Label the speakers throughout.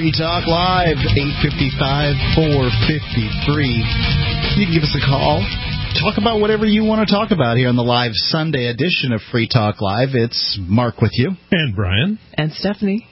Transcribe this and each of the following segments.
Speaker 1: Free Talk Live, 855-453. You can give us a call. Talk about whatever you want to talk about here on the live Sunday edition of Free Talk Live. It's Mark with you.
Speaker 2: And Brian.
Speaker 3: And Stephanie.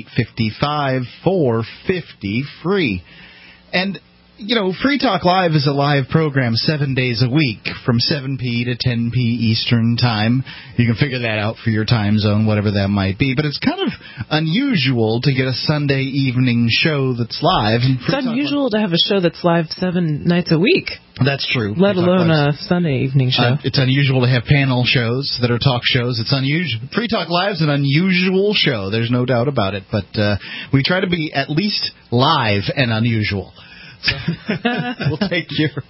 Speaker 1: 855-450-FREE. And, you know, Free Talk Live is a live program 7 days a week from 7 p to 10 p Eastern Time. You can figure that out for your time zone, whatever that might be. But it's kind of unusual to get a Sunday evening show that's live.
Speaker 3: It's unusual to have a show that's live 7 nights a week.
Speaker 1: That's true.
Speaker 3: Let alone a Sunday evening show.
Speaker 1: It's unusual to have panel shows that are talk shows. It's unusual. Free Talk Live is an unusual show. There's no doubt about it. But we try to be at least live and unusual. So we'll take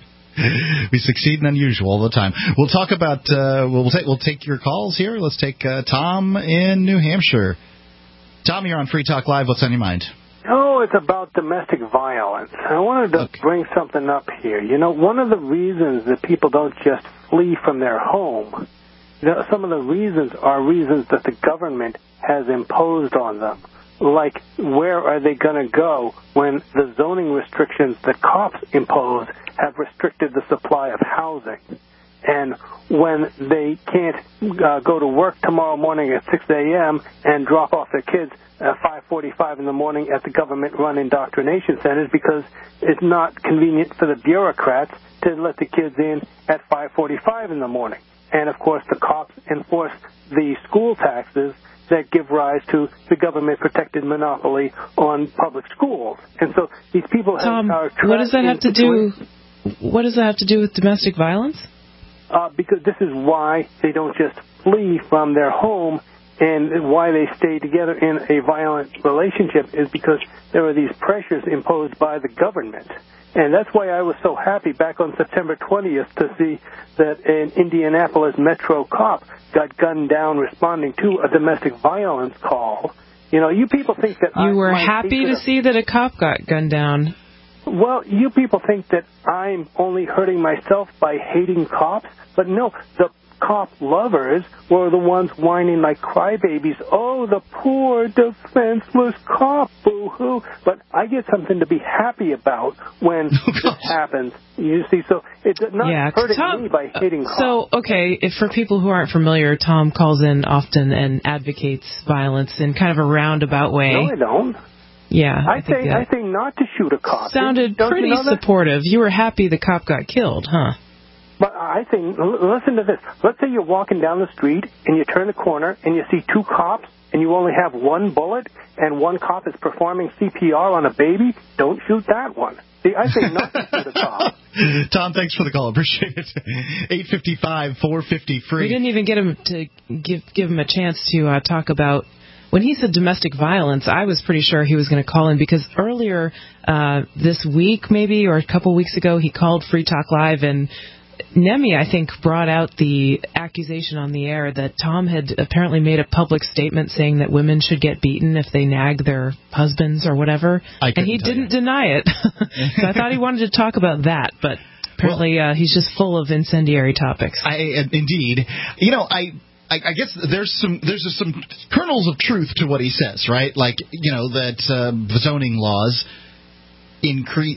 Speaker 1: we succeed in unusual all the time. We'll talk about we'll take your calls here. Let's take Tom in New Hampshire. Tom, you're on Free Talk Live. What's on your mind?
Speaker 4: Oh, it's about domestic violence. I wanted to bring something up here. You know, one of the reasons that people don't just flee from their home, you know, some of the reasons are reasons that the government has imposed on them. Like, where are they going to go when the zoning restrictions that cops impose have restricted the supply of housing? And when they can't go to work tomorrow morning at 6 a.m. and drop off their kids at 5:45 in the morning at the government-run indoctrination centers because it's not convenient for the bureaucrats to let the kids in at 5:45 in the morning. And, of course, the cops enforce the school taxes that give rise to the government-protected monopoly on public schools. And so these people
Speaker 3: Tom,
Speaker 4: are
Speaker 3: what does that have to do? What does that have to do with domestic violence?
Speaker 4: Because this is why they don't just flee from their home, and why they stay together in a violent relationship is because there are these pressures imposed by the government. And that's why I was so happy back on September 20th to see that an Indianapolis Metro cop got gunned down responding to a domestic violence call. You know, you people think that
Speaker 3: you were happy to see that a cop got gunned down.
Speaker 4: Well, you people think that I'm only hurting myself by hating cops, but no, the cop lovers were the ones whining like crybabies. Oh, the poor defenseless cop, boo-hoo. But I get something to be happy about when this happens. You see, so it's not hurting me by hating cops.
Speaker 3: So, okay, if for people who aren't familiar, Tom calls in often and advocates violence in kind of a roundabout way.
Speaker 4: No, I don't.
Speaker 3: Yeah,
Speaker 4: I say not to shoot a cop.
Speaker 3: Sounded pretty supportive. You were happy the cop got killed, huh?
Speaker 4: But I think, listen to this. Let's say you're walking down the street and you turn the corner and you see two cops and you only have one bullet and one cop is performing CPR on a baby. Don't shoot that one. See, I say not to shoot a cop.
Speaker 1: Tom, thanks for the call. Appreciate it. 855-450-FREE.
Speaker 3: We didn't even get him to give him a chance to talk about. When he said domestic violence, I was pretty sure he was going to call in because earlier this week, maybe, or a couple weeks ago, he called Free Talk Live, and Nemi, I think, brought out the accusation on the air that Tom had apparently made a public statement saying that women should get beaten if they nag their husbands or whatever, and he didn't deny it. So I thought he wanted to talk about that, but apparently he's just full of incendiary topics.
Speaker 1: Indeed. You know, I guess there's some kernels of truth to what he says, right? Like, you know, that the zoning laws increase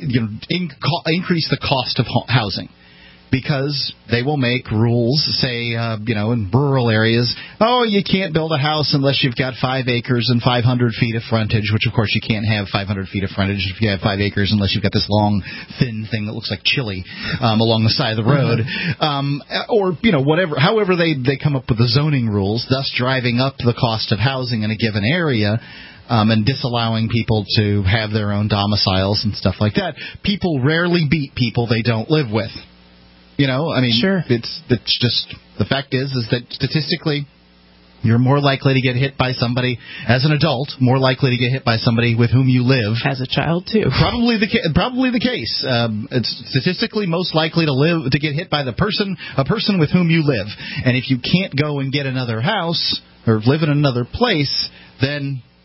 Speaker 1: the cost of housing because they will make rules, say, in rural areas, you can't build a house unless you've got 5 acres and 500 feet of frontage, which, of course, you can't have 500 feet of frontage if you have 5 acres unless you've got this long, thin thing that looks like chili along the side of the road. Or, whatever, however they come up with the zoning rules, thus driving up the cost of housing in a given area. And disallowing people to have their own domiciles and stuff like that. People rarely beat people they don't live with.
Speaker 3: Sure.
Speaker 1: It's just the fact is that statistically, you're more likely to get hit by somebody as an adult, more likely to get hit by somebody with whom you live
Speaker 3: as a child too.
Speaker 1: Probably the case. It's statistically most likely to get hit by a person with whom you live. And if you can't go and get another house or live in another place, then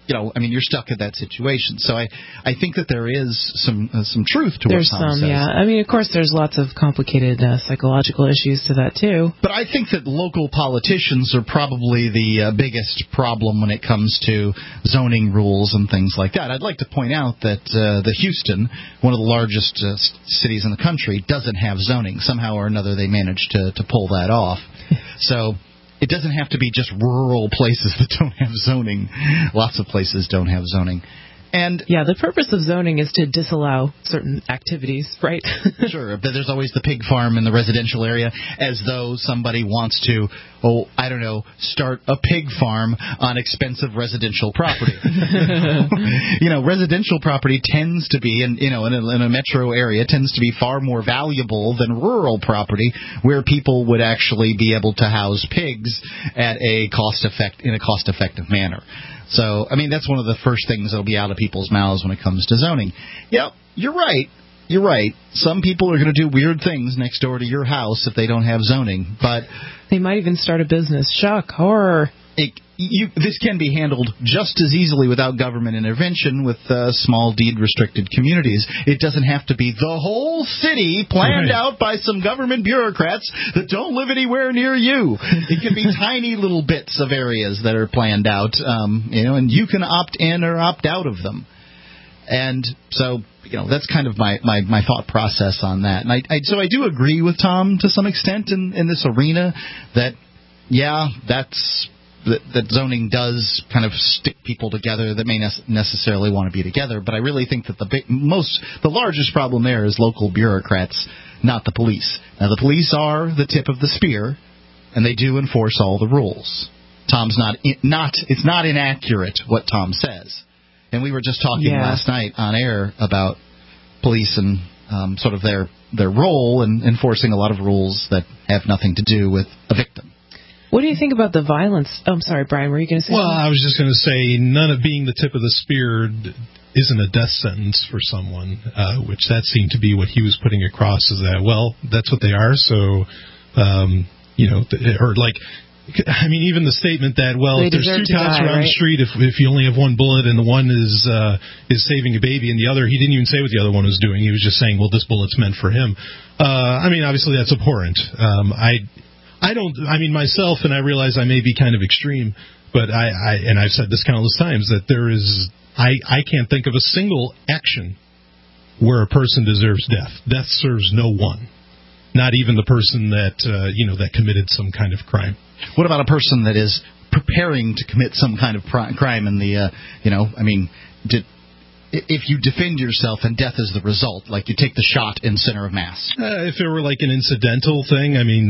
Speaker 1: you're stuck in that situation. So I think that there is some truth to what Tom says.
Speaker 3: Yeah. I mean, of course, there's lots of complicated psychological issues to that, too.
Speaker 1: But I think that local politicians are probably the biggest problem when it comes to zoning rules and things like that. I'd like to point out that the Houston, one of the largest cities in the country, doesn't have zoning. Somehow or another they managed to pull that off. So it doesn't have to be just rural places that don't have zoning. Lots of places don't have zoning. And
Speaker 3: yeah, the purpose of zoning is to disallow certain activities, right?
Speaker 1: Sure, but there's always the pig farm in the residential area, as though somebody wants to, start a pig farm on expensive residential property. Residential property tends to be, in a metro area, tends to be far more valuable than rural property, where people would actually be able to house pigs in a cost-effective manner. So, that's one of the first things that will be out of people's mouths when it comes to zoning. Yep, you're right. You're right. Some people are going to do weird things next door to your house if they don't have zoning, but
Speaker 3: they might even start a business. Shock, horror.
Speaker 1: This can be handled just as easily without government intervention with small deed-restricted communities. It doesn't have to be the whole city planned out by some government bureaucrats that don't live anywhere near you. It can be tiny little bits of areas that are planned out, and you can opt in or opt out of them. And so, that's kind of my thought process on that. And so I do agree with Tom to some extent in this arena that, that zoning does kind of stick people together that may necessarily want to be together. But I really think that the largest problem there is local bureaucrats, not the police. Now, the police are the tip of the spear, and they do enforce all the rules. It's not inaccurate what Tom says. And we were just talking last night on air about police and sort of their role in enforcing a lot of rules that have nothing to do with a victim.
Speaker 3: What do you think about the violence? Oh, I'm sorry, Brian, were you going to say something?
Speaker 2: I was just going to say none of being the tip of the spear isn't a death sentence for someone, which that seemed to be what he was putting across, is that, that's what they are, so, even the statement that, if there's two cops around the street, if you only have one bullet and the one is saving a baby and the other, he didn't even say what the other one was doing. He was just saying, this bullet's meant for him. Obviously that's abhorrent. Myself, and I realize I may be kind of extreme, but I've said this countless times, that I can't think of a single action where a person deserves death. Death serves no one. Not even the person that, that committed some kind of crime.
Speaker 1: What about a person that is preparing to commit some kind of crime in the, if you defend yourself and death is the result, like you take the shot in center of mass?
Speaker 2: If it were like an incidental thing,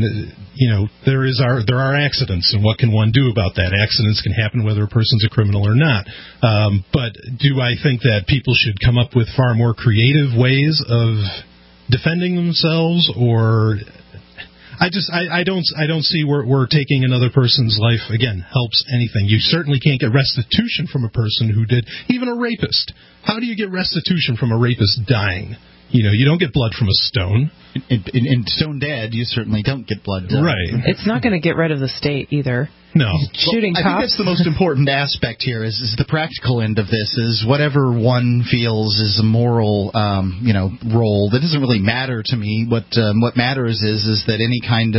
Speaker 2: there are accidents, and what can one do about that? Accidents can happen whether a person's a criminal or not. But do I think that people should come up with far more creative ways of defending themselves, or I don't see where taking another person's life, again, helps anything. You certainly can't get restitution from a person who did, even a rapist. How do you get restitution from a rapist dying? You don't get blood from a stone.
Speaker 1: In stone dead, you certainly don't get blood.
Speaker 2: Right.
Speaker 3: It's not going to get rid of the state either.
Speaker 2: No.
Speaker 3: Shooting cops.
Speaker 1: I think that's the most important aspect here is the practical end of this, is whatever one feels is a moral, role. That doesn't really matter to me. What matters is that any kind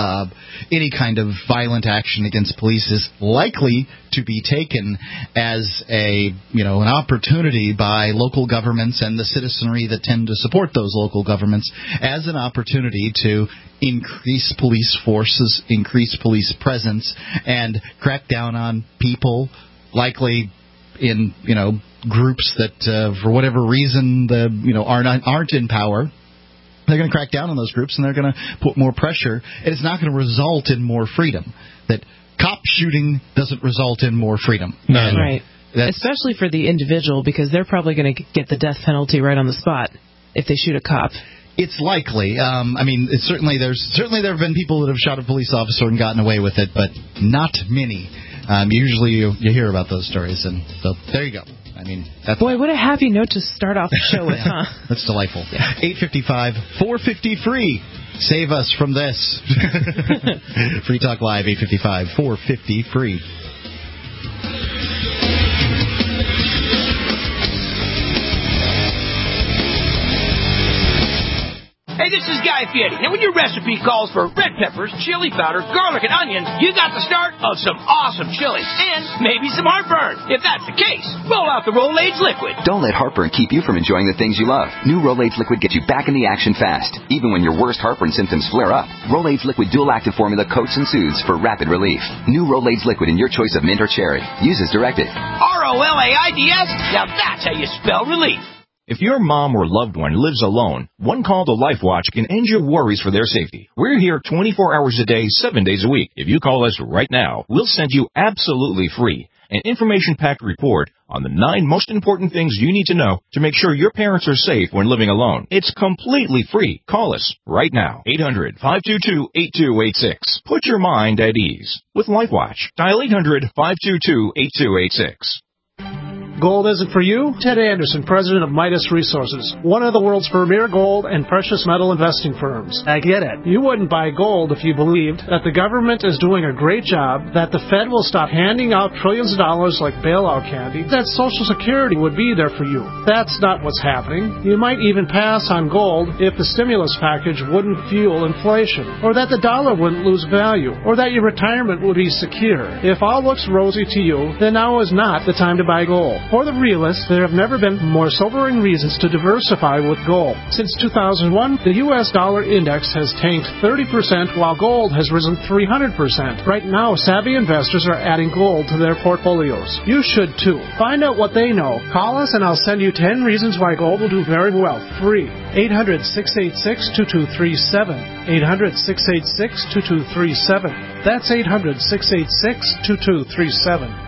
Speaker 1: of violent action against police is likely to be taken as an opportunity by local governments and the citizenry that tend to support those local governments as an opportunity to increase police forces, increase police presence, and crack down on people, likely in groups that for whatever reason aren't in power. They're going to crack down on those groups, and they're going to put more pressure, and it's not going to result in more freedom. That cop shooting doesn't result in more freedom.
Speaker 2: No.
Speaker 3: Right. Especially for the individual, because they're probably going to get the death penalty right on the spot if they shoot a cop.
Speaker 1: It's likely. It's certainly there have been people that have shot a police officer and gotten away with it, but not many. Usually you hear about those stories, and so there you go.
Speaker 3: Boy, what a happy note to start off the show with, huh?
Speaker 1: That's delightful. 855, 450 free. Save us from this. Free Talk Live, 855, 450 free.
Speaker 5: Hi, this is Guy Fieri. Now, when your recipe calls for red peppers, chili powder, garlic, and onions, you got the start of some awesome chili and maybe some heartburn. If that's the case, roll out the Rolaids liquid.
Speaker 6: Don't let heartburn keep you from enjoying the things you love. New Rolaids liquid gets you back in the action fast, even when your worst heartburn symptoms flare up. Rolaids liquid dual-active formula coats and soothes for rapid relief. New Rolaids liquid in your choice of mint or cherry. Use as directed.
Speaker 5: Rolaids? Now that's how you spell relief.
Speaker 7: If your mom or loved one lives alone, one call to LifeWatch can end your worries for their safety. We're here 24 hours a day, 7 days a week. If you call us right now, we'll send you absolutely free an information-packed report on the 9 most important things you need to know to make sure your parents are safe when living alone. It's completely free. Call us right now. 800-522-8286. Put your mind at ease with LifeWatch. Dial 800-522-8286.
Speaker 8: Gold isn't for you? Ted Anderson, president of Midas Resources, one of the world's premier gold and precious metal investing firms. I get it. You wouldn't buy gold if you believed that the government is doing a great job, that the Fed will stop handing out trillions of dollars like bailout candy, that Social Security would be there for you. That's not what's happening. You might even pass on gold if the stimulus package wouldn't fuel inflation, or that the dollar wouldn't lose value, or that your retirement would be secure. If all looks rosy to you, then now is not the time to buy gold. For the realists, there have never been more sobering reasons to diversify with gold. Since 2001, the U.S. dollar index has tanked 30%, while gold has risen 300%. Right now, savvy investors are adding gold to their portfolios. You should too. Find out what they know. Call us and I'll send you 10 reasons why gold will do very well, free. 800-686-2237. 800-686-2237. That's 800-686-2237.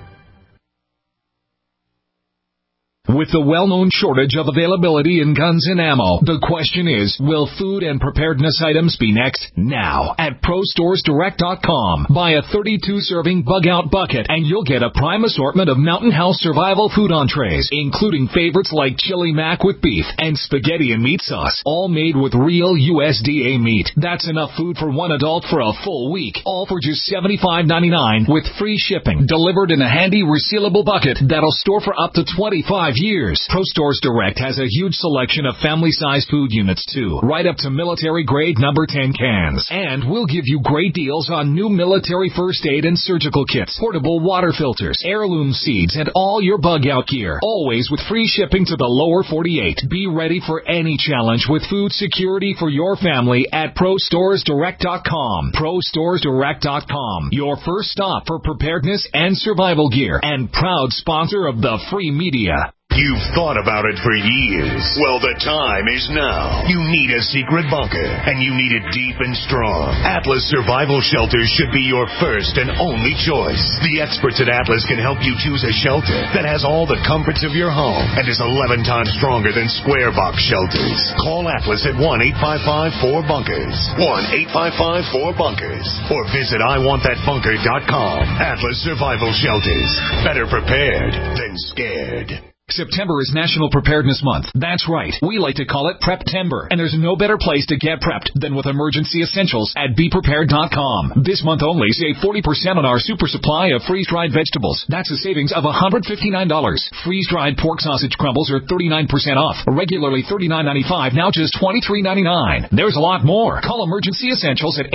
Speaker 9: With the well-known shortage of availability in guns and ammo, the question is, will food and preparedness items be next? Now, at ProStoresDirect.com. Buy a 32-serving bug-out bucket, and you'll get a prime assortment of Mountain House survival food entrees, including favorites like chili mac with beef and spaghetti and meat sauce, all made with real USDA meat. That's enough food for one adult for a full week, all for just $75.99 with free shipping, delivered in a handy resealable bucket that'll store for up to 25 years. ProStores Direct has a huge selection of family-sized food units, too, right up to military-grade number 10 cans. And we'll give you great deals on new military first aid and surgical kits, portable water filters, heirloom seeds, and all your bug-out gear, always with free shipping to the lower 48. Be ready for any challenge with food security for your family at ProStoresDirect.com. ProStoresDirect.com, your first stop for preparedness and survival gear, and proud sponsor of the free media.
Speaker 10: You've thought about it for years. Well, the time is now. You need a secret bunker, and you need it deep and strong. Atlas Survival Shelters should be your first and only choice. The experts at Atlas can help you choose a shelter that has all the comforts of your home and is 11 times stronger than square box shelters. Call Atlas at 1-855-4BUNKERS. 1-855-4BUNKERS. Or visit IWantThatBunker.com. Atlas Survival Shelters. Better prepared than scared.
Speaker 9: September is National Preparedness Month. That's right. We like to call it Prep-tember. And there's no better place to get prepped than with emergency essentials at BePrepared.com. This month only, save 40% on our super supply of freeze-dried vegetables. That's a savings of $159. Freeze-dried pork sausage crumbles are 39% off. Regularly $39.95, now just $23.99. There's a lot more. Call Emergency Essentials at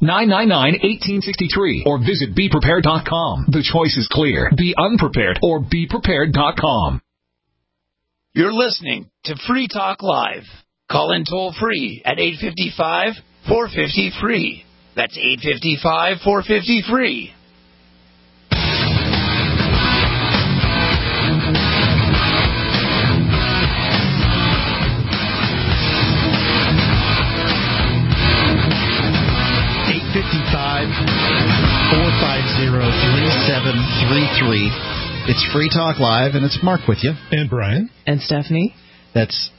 Speaker 9: 800-999-1863 or visit BePrepared.com. The choice is clear. Be unprepared or BePrepared.com.
Speaker 5: You're listening to Free Talk Live. Call in toll-free at 855-450-FREE. That's 855-450-FREE.
Speaker 1: It's Free Talk Live, and it's Mark with you.
Speaker 2: And Brian.
Speaker 3: And Stephanie.
Speaker 1: That's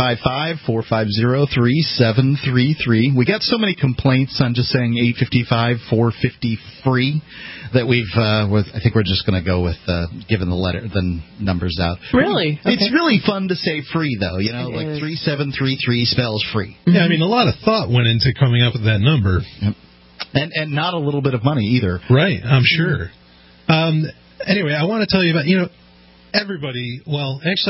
Speaker 1: 855-450-3733. We got so many complaints on just saying 855-450-FREE that I think we're just going to go with giving the numbers out.
Speaker 3: Really? Okay.
Speaker 1: It's really fun to say free, though. You know, like 3733 spells free.
Speaker 2: Yeah, I mean, a lot of thought went into coming up with that number.
Speaker 1: Yep. And not a little bit of money either.
Speaker 2: Right, I'm sure. Anyway, I want to tell you about, everybody, well, actually,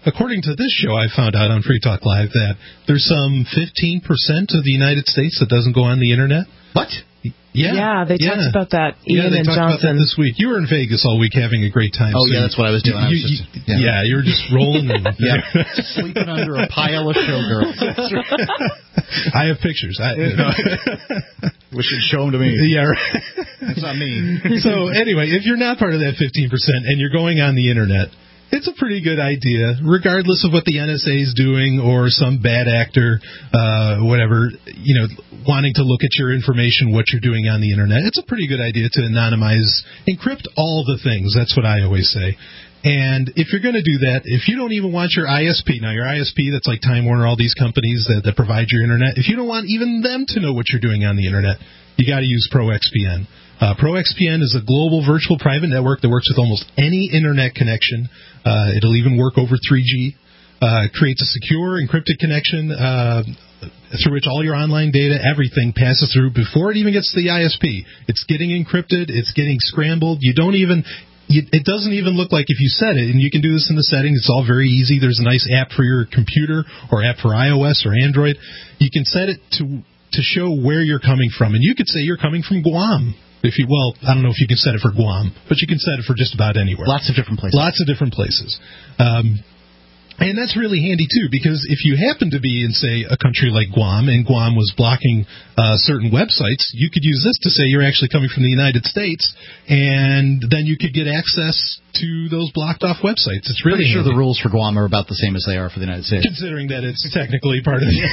Speaker 2: according to this show, I found out on Free Talk Live that there's some 15% of the United States that doesn't go on the internet.
Speaker 1: What?
Speaker 3: Yeah, they talked about that. Ian
Speaker 2: they
Speaker 3: and
Speaker 2: talked
Speaker 3: Johnson
Speaker 2: about that this week. You were in Vegas all week having a great time.
Speaker 1: Oh, yeah, that's what I was doing.
Speaker 2: You were just rolling. And,
Speaker 1: sleeping under a pile of showgirls.
Speaker 2: I have pictures.
Speaker 1: Wish you'd show them to me.
Speaker 2: Yeah, right.
Speaker 1: That's not me.
Speaker 2: So anyway, if you're not part of that 15% and you're going on the internet, it's a pretty good idea, regardless of what the NSA is doing or some bad actor, whatever, wanting to look at your information, what you're doing on the internet. It's a pretty good idea to anonymize, encrypt all the things. That's what I always say. And if you're going to do that, if you don't even want your ISP, now your ISP, that's like Time Warner, all these companies that provide your internet, if you don't want even them to know what you're doing on the internet, you got to use ProXPN. ProXPN is a global virtual private network that works with almost any internet connection. It'll even work over 3G. Creates a secure, encrypted connection through which all your online data, everything passes through before it even gets to the ISP. It's getting encrypted. It's getting scrambled. It doesn't even look like if you set it, and you can do this in the settings. It's all very easy. There's a nice app for your computer or app for iOS or Android. You can set it to show where you're coming from, and you could say you're coming from Guam. I don't know if you can set it for Guam, but you can set it for just about anywhere.
Speaker 1: Lots of different places.
Speaker 2: And that's really handy, too, because if you happen to be in, say, a country like Guam, and Guam was blocking certain websites, you could use this to say you're actually coming from the United States, and then you could get access to those blocked-off websites. It's really
Speaker 1: pretty sure the rules for Guam are about the same as they are for the United States.
Speaker 2: Considering that it's technically part of the...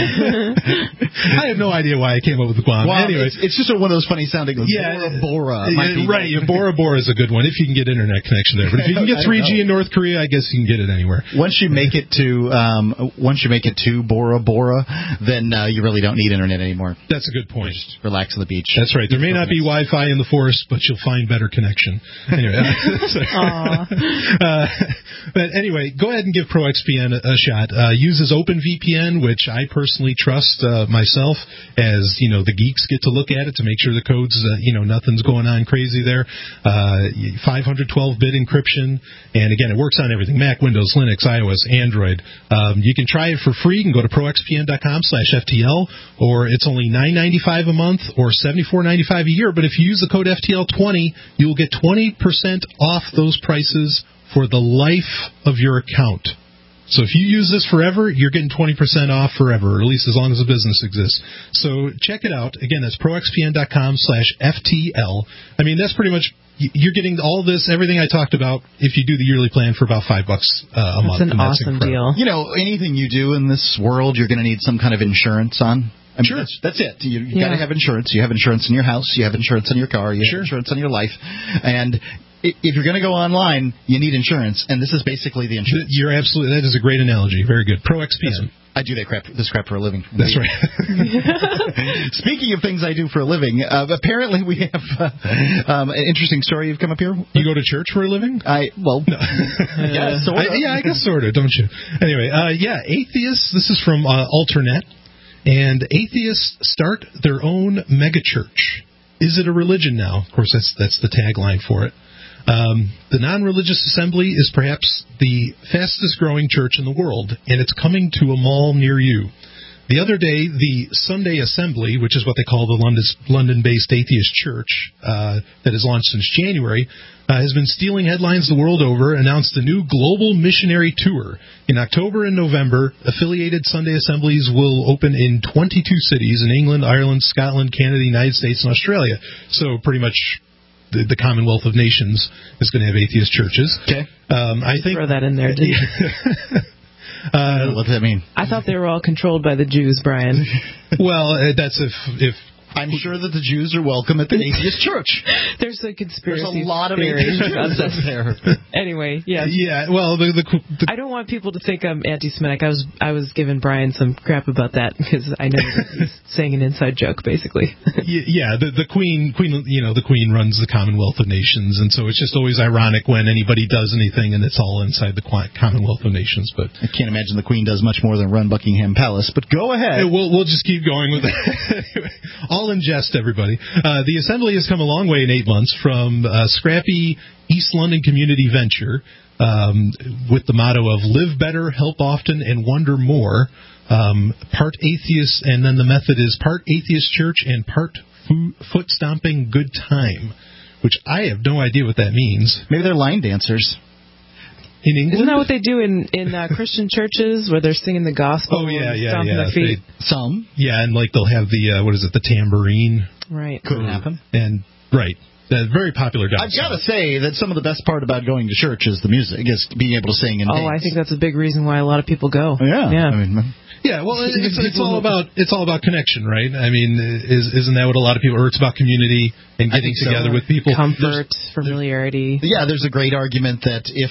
Speaker 2: I have no idea why I came up with Guam. Anyway,
Speaker 1: it's just one of those funny-sounding... Bora Bora.
Speaker 2: Right, Bora Bora is a good one, if you can get internet connection there. But if you can get 3G in North Korea, I guess you can get it anywhere.
Speaker 1: Once you make it to Bora Bora, then you really don't need internet anymore.
Speaker 2: That's a good point.
Speaker 1: Just relax on the beach.
Speaker 2: That's right. There may not be Wi-Fi in the forest, but you'll find better connection. Anyway, but anyway, go ahead and give ProXPN a shot. Uses OpenVPN, which I personally trust myself, as the geeks get to look at it to make sure the code's nothing's going on crazy there. 512-bit encryption, and again, it works on everything: Mac, Windows, Linux, iOS, Android. You can try it for free. You can go to proxpn.com/FTL, or it's only $9.95 a month or $74.95 a year. But if you use the code FTL20, you'll get 20% off those prices for the life of your account. So if you use this forever, you're getting 20% off forever, or at least as long as the business exists. So check it out. Again, that's proxpn.com/FTL. I mean, that's pretty much, you're getting all this, everything I talked about, if you do the yearly plan for about $5 a month.
Speaker 3: That's an awesome deal.
Speaker 1: Anything you do in this world, you're going to need some kind of insurance on.
Speaker 2: Sure.
Speaker 1: That's it. You got to have insurance. You have insurance in your house. You have insurance in your car. You have insurance on your life. And if you're going to go online, you need insurance, and this is basically the insurance.
Speaker 2: That is a great analogy. Very good. ProXPN.
Speaker 1: I do this crap for a living.
Speaker 2: That's right.
Speaker 1: Speaking of things I do for a living, apparently we have an interesting story. You've come up here.
Speaker 2: You go to church for a living?
Speaker 1: No.
Speaker 2: Yeah, sort of. I guess sort of, don't you? Anyway, atheists. This is from Alternet, and atheists start their own megachurch. Is it a religion now? Of course, that's the tagline for it. The non-religious assembly is perhaps the fastest growing church in the world, and it's coming to a mall near you. The other day, the Sunday Assembly, which is what they call the London-based atheist church that has launched since January, has been stealing headlines the world over, announced a new global missionary tour. In October and November, affiliated Sunday Assemblies will open in 22 cities in England, Ireland, Scotland, Canada, the United States, and Australia. So pretty much the Commonwealth of Nations is going to have atheist churches.
Speaker 1: Okay.
Speaker 3: I think throw that in there, didn't you?
Speaker 1: What does that mean?
Speaker 3: I thought they were all controlled by the Jews, Brian.
Speaker 2: Well, that's if
Speaker 1: I'm sure that the Jews are welcome at the atheist church.
Speaker 3: There's a conspiracy.
Speaker 1: There's a lot of atheist churches there.
Speaker 3: Anyway, yes.
Speaker 2: Yeah. Well,
Speaker 3: I don't want people to think I'm anti-Semitic. I was giving Brian some crap about that because I know that he's saying an inside joke, basically.
Speaker 2: Yeah. The Queen. The Queen runs the Commonwealth of Nations, and so it's just always ironic when anybody does anything and it's all inside the Commonwealth of Nations. But
Speaker 1: I can't imagine the Queen does much more than run Buckingham Palace. But go ahead.
Speaker 2: We'll just keep going with it. All in jest, everybody. The Assembly has come a long way in 8 months from scrappy East London community venture with the motto of live better, help often, and wonder more. Part atheist, and then the method is part atheist church and part foot stomping good time, which I have no idea what that means.
Speaker 1: Maybe they're line dancers.
Speaker 2: In England?
Speaker 3: Isn't that what they do in Christian churches where they're singing the gospel?
Speaker 2: Oh, yeah.
Speaker 3: Stomping their feet?
Speaker 1: Some.
Speaker 2: Yeah, and like they'll have the tambourine.
Speaker 3: Right.
Speaker 1: Could happen.
Speaker 2: And, right. Very popular dance.
Speaker 1: I've got to say that some of the best part about going to church is the music, is being able to sing and dance.
Speaker 3: I think that's a big reason why a lot of people go.
Speaker 1: Yeah. I mean,
Speaker 2: yeah, well, it's all about connection, right? I mean, isn't that what a lot of people? Or it's about community and getting together with people,
Speaker 3: comfort, familiarity.
Speaker 1: Yeah, there's a great argument that if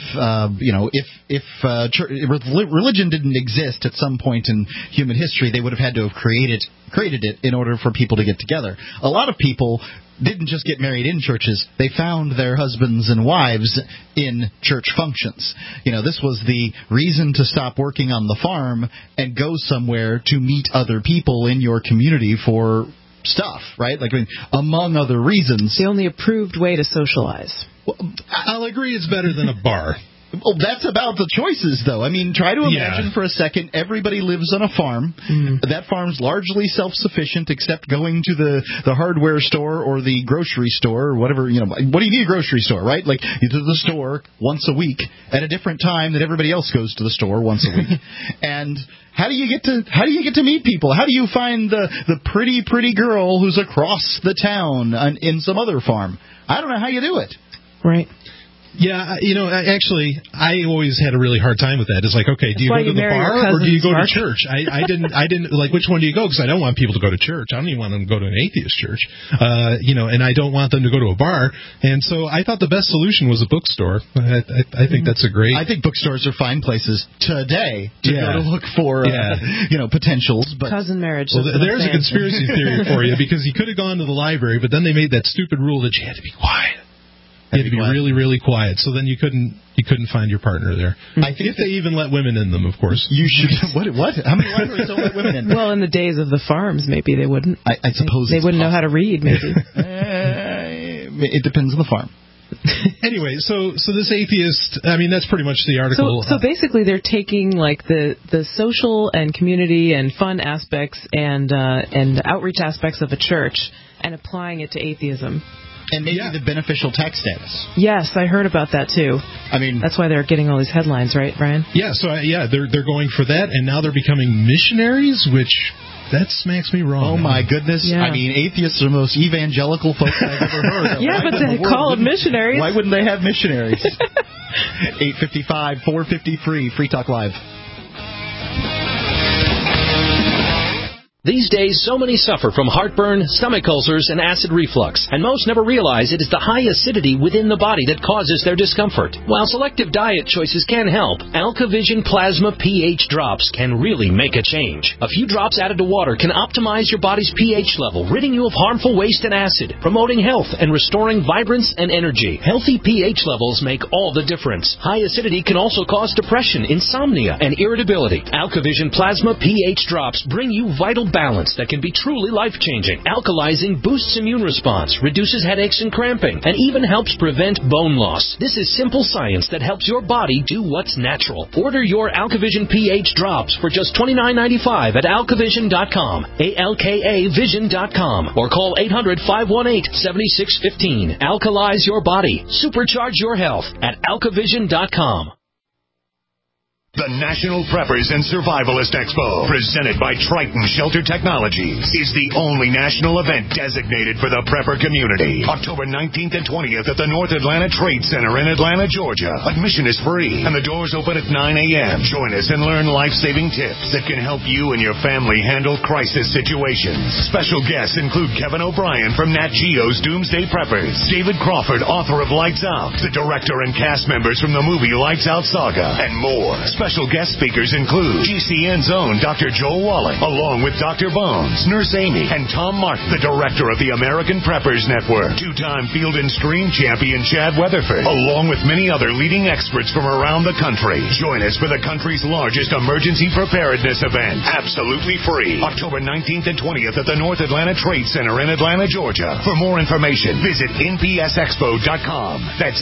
Speaker 1: religion didn't exist at some point in human history, they would have had to have created it in order for people to get together. A lot of people didn't just get married in churches. They found their husbands and wives in church functions. This was the reason to stop working on the farm and go somewhere to meet other people in your community for stuff, right? Among other reasons.
Speaker 3: The only approved way to socialize.
Speaker 2: Well, I'll agree it's better than a bar.
Speaker 1: Well, that's about the choices, though. I mean, try to imagine for a second everybody lives on a farm. That farm's largely self-sufficient, except going to the hardware store or the grocery store or whatever. What do you need a grocery store, right? Like, you go to the store once a week at a different time that everybody else goes to the store once a week. And how do you get to meet people? How do you find the pretty girl who's across the town in some other farm? I don't know how you do it.
Speaker 3: Right.
Speaker 2: Yeah, actually, I always had a really hard time with that. It's like, okay, do you go to the bar or do you go to church? I didn't like, which one do you go? Because I don't want people to go to church. I don't even want them to go to an atheist church. And I don't want them to go to a bar. And so I thought the best solution was a bookstore. I think that's a great.
Speaker 1: I think bookstores are fine places today to go to look for, potentials. But
Speaker 3: cousin marriage.
Speaker 2: Well, there's a conspiracy theory for you, because you could have gone to the library, but then they made that stupid rule that you had to be quiet. You had to be really, really quiet. So then you couldn't find your partner there. I think if they even let women in them, of course.
Speaker 1: You should. What? How many libraries don't let women in?
Speaker 3: Well, in the days of the farms, maybe they wouldn't.
Speaker 1: I suppose
Speaker 3: they wouldn't know how to read. Maybe
Speaker 1: it depends on the farm.
Speaker 2: Anyway, so this atheist. I mean, that's pretty much the article.
Speaker 3: So basically, they're taking like the social and community and fun aspects and outreach aspects of a church and applying it to atheism.
Speaker 1: And maybe the beneficial tax status.
Speaker 3: Yes, I heard about that too.
Speaker 1: I mean,
Speaker 3: that's why they're getting all these headlines, right, Brian?
Speaker 2: Yeah. So they're going for that, and now they're becoming missionaries, which that smacks me wrong.
Speaker 1: Oh my goodness! Yeah. I mean, atheists are the most evangelical folks I've ever heard of.
Speaker 3: Yeah, but they call them missionaries.
Speaker 1: Why wouldn't they have missionaries? 855-450 Free Talk Live.
Speaker 11: These days, so many suffer from heartburn, stomach ulcers, and acid reflux, and most never realize it is the high acidity within the body that causes their discomfort. While selective diet choices can help, AlkaVision Plasma pH drops can really make a change. A few drops added to water can optimize your body's pH level, ridding you of harmful waste and acid, promoting health and restoring vibrance and energy. Healthy pH levels make all the difference. High acidity can also cause depression, insomnia, and irritability. AlkaVision Plasma pH drops bring you vital balance that can be truly life-changing. Alkalizing boosts immune response, reduces headaches and cramping, and even helps prevent bone loss. This is simple science that helps your body do what's natural. Order your AlkaVision pH drops for just $29.95 at alkavision.com, ALKAvision.com, or call 800-518-7615. Alkalize your body. Supercharge your health at alkavision.com.
Speaker 10: The National Preppers and Survivalist Expo, presented by Triton Shelter Technologies, is the only national event designated for the prepper community. October 19th and 20th at the North Atlanta Trade Center in Atlanta, Georgia. Admission is free, and the doors open at 9 a.m. Join us and learn life-saving tips that can help you and your family handle crisis situations. Special guests include Kevin O'Brien from Nat Geo's Doomsday Preppers, David Crawford, author of Lights Out, the director and cast members from the movie Lights Out Saga, and more. Special guest speakers include GCN's own Dr. Joel Wallach, along with Dr. Bones, Nurse Amy, and Tom Martin, the director of the American Preppers Network. Two-time Field and Stream champion Chad Weatherford, along with many other leading experts from around the country. Join us for the country's largest emergency preparedness event. Absolutely free. October 19th and 20th at the North Atlanta Trade Center in Atlanta, Georgia. For more information, visit npsexpo.com. That's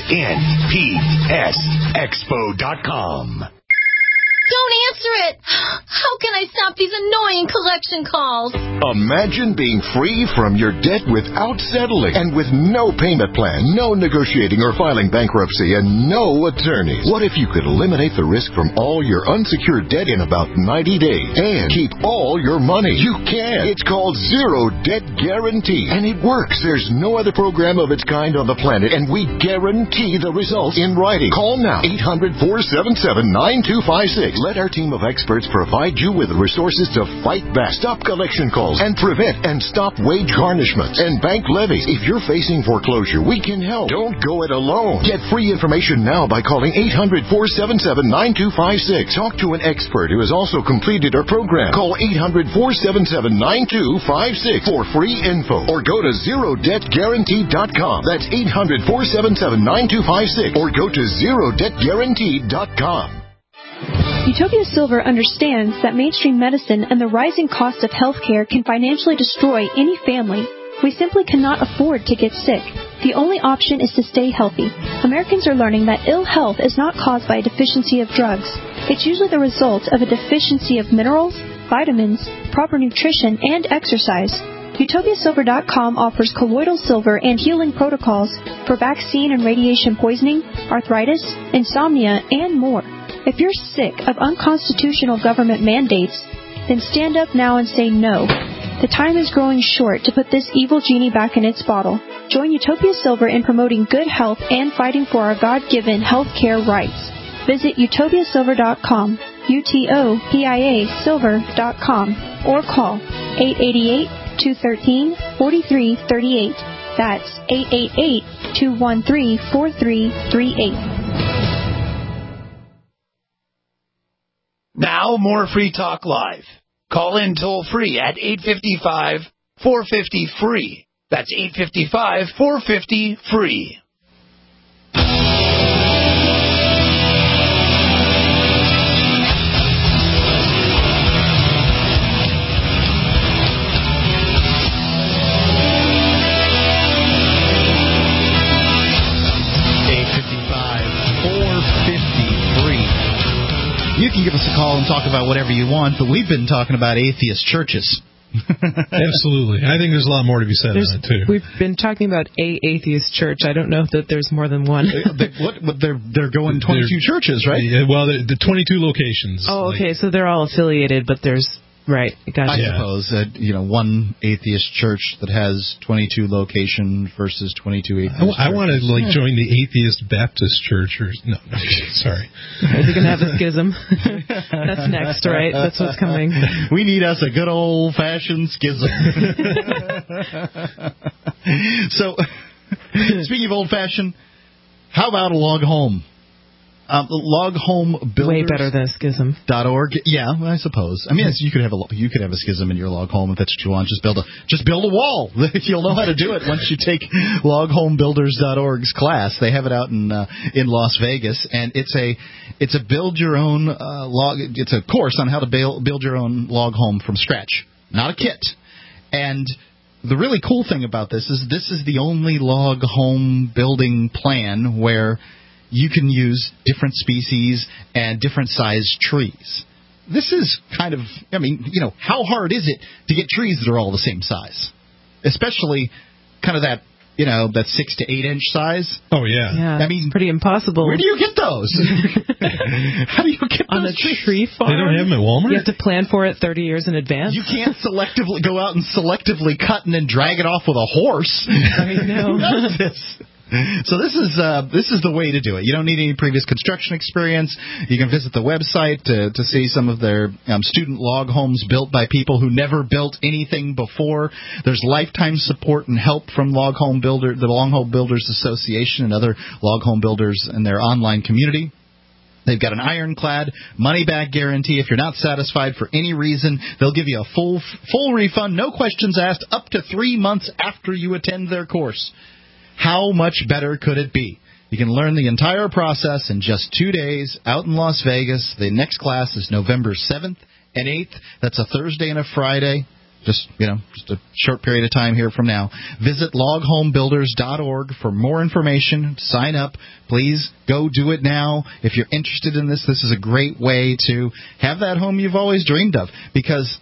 Speaker 10: npsexpo.com.
Speaker 12: Don't answer it. How can I stop these annoying collection calls?
Speaker 13: Imagine being free from your debt without settling and with no payment plan, no negotiating or filing bankruptcy, and no attorneys. What if you could eliminate the risk from all your unsecured debt in about 90 days and keep all your money? You can. It's called Zero Debt Guarantee, and it works. There's no other program of its kind on the planet, and we guarantee the results in writing. Call now, 800-477-9256. Let our team of experts provide you with the resources to fight back, stop collection calls, and prevent and stop wage garnishments and bank levies. If you're facing foreclosure, we can help. Don't go it alone. Get free information now by calling 800-477-9256. Talk to an expert who has also completed our program. Call 800-477-9256 for free info or go to ZeroDebtGuarantee.com. That's 800-477-9256 or go to ZeroDebtGuarantee.com.
Speaker 14: Utopia Silver understands that mainstream medicine and the rising cost of healthcare can financially destroy any family. We simply cannot afford to get sick. The only option is to stay healthy. Americans are learning that ill health is not caused by a deficiency of drugs. It's usually the result of a deficiency of minerals, vitamins, proper nutrition, and exercise. UtopiaSilver.com offers colloidal silver and healing protocols for vaccine and radiation poisoning, arthritis, insomnia, and more. If you're sick of unconstitutional government mandates, then stand up now and say no. The time is growing short to put this evil genie back in its bottle. Join Utopia Silver in promoting good health and fighting for our God-given health care rights. Visit UtopiaSilver.com, UTOPIA Silver.com, or call 888-213-4338. That's 888-213-4338.
Speaker 5: Now, more Free Talk Live. Call in toll-free at 855-450-FREE. That's 855-450-FREE.
Speaker 1: You can give us a call and talk about whatever you want, but we've been talking about atheist churches.
Speaker 2: Absolutely. I think there's a lot more to be said on it, too.
Speaker 3: We've been talking about a atheist church. I don't know that there's more than one.
Speaker 1: They're going 22 churches, right?
Speaker 2: Yeah, well, the 22 locations.
Speaker 3: Oh, okay, so they're all affiliated, but there's... Right, gotcha.
Speaker 1: I suppose that one atheist church that has 22 locations versus 22 atheist.
Speaker 2: I want to join the atheist Baptist church or no, sorry.
Speaker 3: Is he going to have a schism? That's next, right? That's what's coming.
Speaker 1: We need us a good old fashioned schism. So, speaking of old fashioned, how about a log home? Log Home Builders.
Speaker 3: Way better than a schism.
Speaker 1: .org. Yeah, I suppose. I mean, you could have a schism in your log home if that's what you want. Just build a wall. You'll know how to do it once you take LogHomeBuilders.org's class. They have it out in Las Vegas, and it's a build your own It's a course on how to build your own log home from scratch, not a kit. And the really cool thing about this is the only log home building plan where you can use different species and different sized trees. This is kind of, how hard is it to get trees that are all the same size? Especially kind of that, that 6 to 8 inch size.
Speaker 2: Oh, yeah.
Speaker 3: I mean, it's pretty impossible.
Speaker 1: Where do you get those? How do you get
Speaker 3: on
Speaker 1: those
Speaker 3: a tree farm?
Speaker 2: They don't have them at Walmart?
Speaker 3: You have to plan for it 30 years in advance?
Speaker 1: You can't selectively go out and selectively cut and then drag it off with a horse.
Speaker 3: I know.
Speaker 1: Who does this? So this is the way to do it. You don't need any previous construction experience. You can visit the website to see some of their student log homes built by people who never built anything before. There's lifetime support and help from the Log Home Builders Association and other log home builders in their online community. They've got an ironclad money-back guarantee. If you're not satisfied for any reason, they'll give you a full refund, no questions asked, up to 3 months after you attend their course. How much better could it be? You can learn the entire process in just 2 days out in Las Vegas. The next class is November 7th and 8th. That's a Thursday and a Friday. Just a short period of time here from now. Visit loghomebuilders.org for more information. Sign up. Please go do it now. If you're interested in this, this is a great way to have that home you've always dreamed of. Because,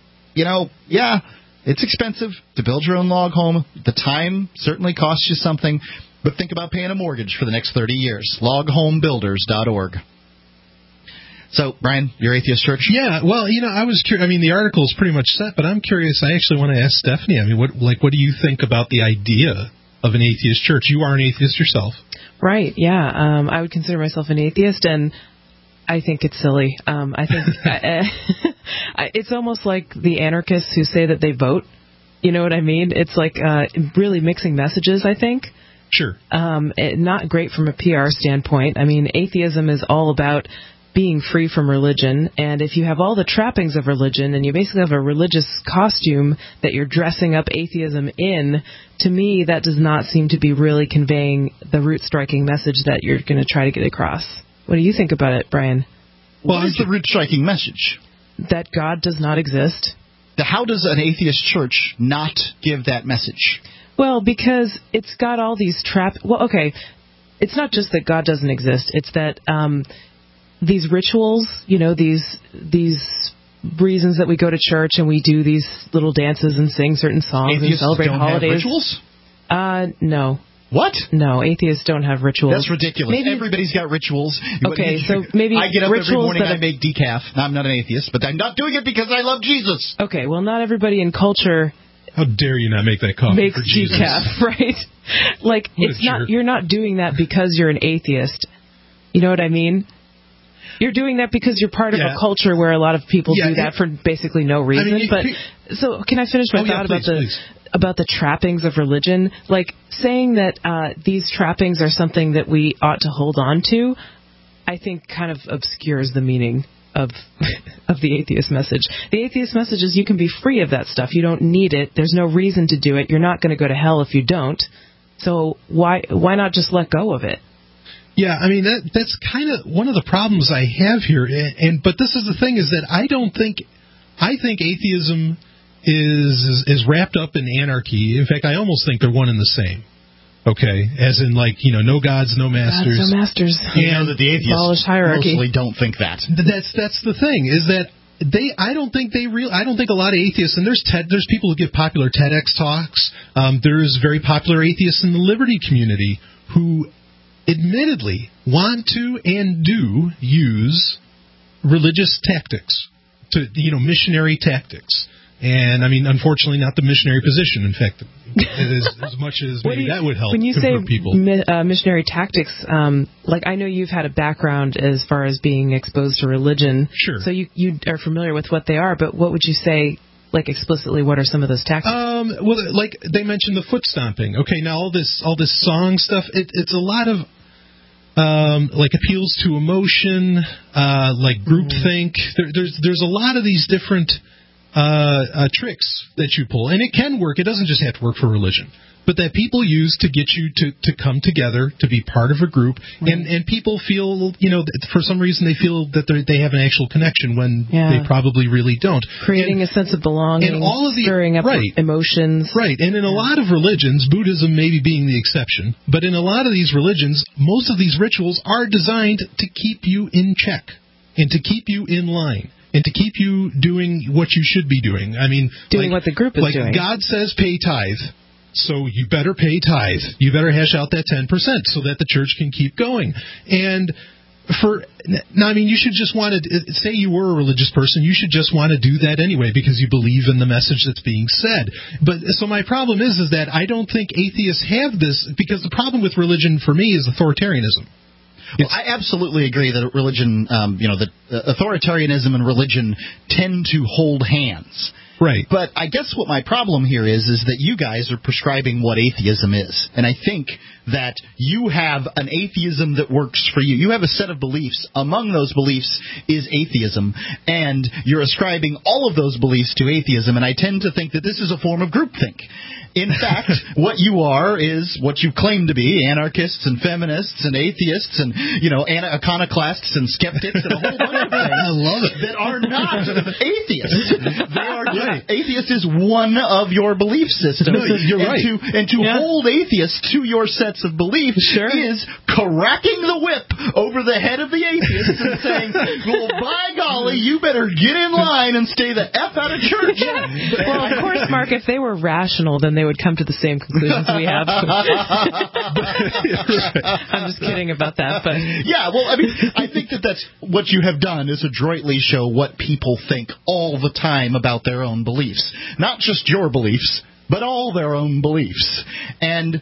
Speaker 1: it's expensive to build your own log home. The time certainly costs you something. But think about paying a mortgage for the next 30 years. loghomebuilders.org. So, Brian, your atheist church?
Speaker 2: Yeah, well, I was curious. I mean, the article is pretty much set, but I'm curious. I actually want to ask Stephanie. I mean, what do you think about the idea of an atheist church? You are an atheist yourself.
Speaker 3: Right, yeah. I would consider myself an atheist, and I think it's silly. I think it's almost like the anarchists who say that they vote. You know what I mean? It's like really mixing messages, I think.
Speaker 2: Sure.
Speaker 3: Not great from a PR standpoint. I mean, atheism is all about being free from religion, and if you have all the trappings of religion and you basically have a religious costume that you're dressing up atheism in, to me that does not seem to be really conveying the root-striking message that you're going to try to get across. What do you think about it, Brian?
Speaker 1: What is the root-striking message?
Speaker 3: That God does not exist.
Speaker 1: How does an atheist church not give that message?
Speaker 3: Well, because it's got all these Well, okay, it's not just that God doesn't exist. It's that these rituals, these reasons that we go to church and we do these little dances and sing certain songs
Speaker 1: atheists
Speaker 3: and celebrate
Speaker 1: don't
Speaker 3: holidays.
Speaker 1: Have rituals?
Speaker 3: No.
Speaker 1: What?
Speaker 3: No, atheists don't have rituals.
Speaker 1: That's ridiculous. Everybody's got rituals.
Speaker 3: Okay, so maybe
Speaker 1: I get up every morning,
Speaker 3: I
Speaker 1: make decaf. I'm not an atheist, but I'm not doing it because I love Jesus.
Speaker 3: Okay, well, not everybody in culture...
Speaker 2: How dare you not make that coffee
Speaker 3: makes
Speaker 2: for Jesus?
Speaker 3: decaf, right? Like, it's not. You're not doing that because you're an atheist. You know what I mean? You're doing that because you're part of a culture where a lot of people do that for basically no reason. So can I finish my thought about the trappings of religion? Like, saying that these trappings are something that we ought to hold on to, I think kind of obscures the meaning of the atheist message. The atheist message is you can be free of that stuff. You don't need it. There's no reason to do it. You're not going to go to hell if you don't. So why not just let go of it?
Speaker 2: Yeah, I mean that's kind of one of the problems I have here. But this is the thing, is that I think atheism is wrapped up in anarchy. In fact, I almost think they're one and the same. Okay, as in no gods, no masters.
Speaker 3: Gods, no masters.
Speaker 1: You know that the atheists mostly don't think that.
Speaker 2: That's the thing, is that I don't think a lot of atheists, and there's people who give popular TEDx talks. There's very popular atheists in the liberty community who admittedly want to and do use religious tactics, missionary tactics. And, I mean, unfortunately, not the missionary position. In fact, as much as maybe that would help.
Speaker 3: When you say
Speaker 2: people.
Speaker 3: Missionary tactics, I know you've had a background as far as being exposed to religion.
Speaker 2: Sure.
Speaker 3: So you are familiar with what they are, but what would you say, explicitly, what are some of those tactics?
Speaker 2: Well, they mentioned the foot stomping. Okay, now all this song stuff, it's a lot of appeals to emotion, groupthink. There's a lot of these different tricks that you pull, and it can work. It doesn't just have to work for religion, but that people use to get you to come together, to be part of a group, and people feel, for some reason they feel that they have an actual connection when they probably really don't.
Speaker 3: Creating a sense of belonging, and all of stirring up emotions.
Speaker 2: Right, and in a lot of religions, Buddhism maybe being the exception, but in a lot of these religions, most of these rituals are designed to keep you in check and to keep you in line. And to keep you doing what you should be doing. I mean,
Speaker 3: doing what the group is doing.
Speaker 2: God says pay tithe, so you better pay tithe. You better hash out that 10% so that the church can keep going. And you should just want to, say you were a religious person, you should just want to do that anyway because you believe in the message that's being said. But so my problem is that I don't think atheists have this, because the problem with religion for me is authoritarianism.
Speaker 1: Well, I absolutely agree that religion, that authoritarianism and religion tend to hold hands.
Speaker 2: Right.
Speaker 1: But I guess what my problem here is that you guys are prescribing what atheism is. And I think that you have an atheism that works for you. You have a set of beliefs. Among those beliefs is atheism. And you're ascribing all of those beliefs to atheism. And I tend to think that this is a form of groupthink. In fact, what you are is what you claim to be, anarchists and feminists and atheists and, iconoclasts and skeptics and a whole bunch of things
Speaker 2: I love it.
Speaker 1: that are not atheists. They are just, atheist is one of your belief systems.
Speaker 2: No, you're right.
Speaker 1: And to hold atheists to your sets of beliefs is cracking the whip over the head of the atheists and saying, well, by golly, you better get in line and stay the F out of church.
Speaker 3: Well, of course, Mark, if they were rational, then they would come to the same conclusions we have. I'm just kidding about that. But
Speaker 1: yeah, well, I mean, I think that's what you have done is adroitly show what people think all the time about their own beliefs. Not just your beliefs, but all their own beliefs. And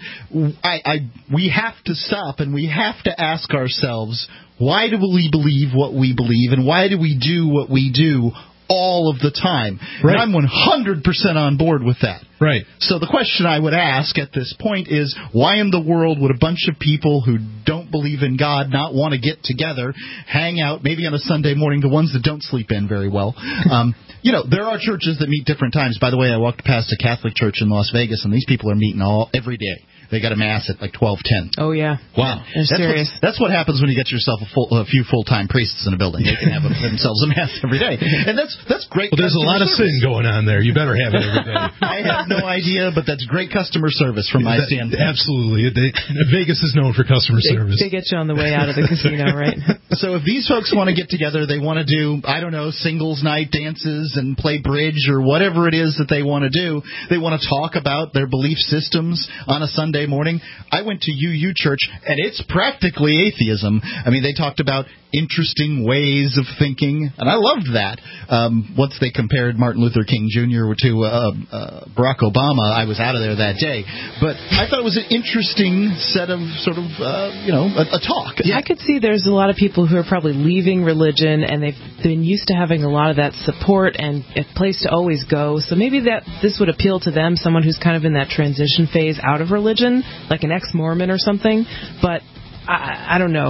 Speaker 1: we have to stop and we have to ask ourselves, why do we believe what we believe and why do we do what we do all of the time?
Speaker 2: Right.
Speaker 1: And I'm 100% on board with that.
Speaker 2: Right.
Speaker 1: So the question I would ask at this point is, why in the world would a bunch of people who don't believe in God not want to get together, hang out, maybe on a Sunday morning, the ones that don't sleep in very well? There are churches that meet different times. By the way, I walked past a Catholic church in Las Vegas, and these people are meeting every day. They got a mass at like 12:10.
Speaker 3: Oh, yeah.
Speaker 1: Wow.
Speaker 3: They're serious.
Speaker 1: That's what happens when you get yourself a few full-time priests in a building. They can have themselves a mass every day. And that's great.
Speaker 2: Well, there's a lot of sin going on there. You better have it every day.
Speaker 1: I have no idea, but that's great customer service from my standpoint.
Speaker 2: Absolutely. Vegas is known for customer service.
Speaker 3: They get you on the way out of the casino, right?
Speaker 1: So if these folks want to get together, they want to do, I don't know, singles night dances and play bridge or whatever it is that they want to do. They want to talk about their belief systems on a Sunday morning. I went to UU Church, and it's practically atheism. I mean, they talked about interesting ways of thinking, and I loved that. Once they compared Martin Luther King Jr. to Barack Obama, I was out of there that day. But I thought it was an interesting set of sort of, a talk.
Speaker 3: Yeah. I could see there's a lot of people who are probably leaving religion, and they've been used to having a lot of that support and a place to always go. So maybe this would appeal to them, someone who's kind of in that transition phase out of religion, like an ex-Mormon or something. But I don't know.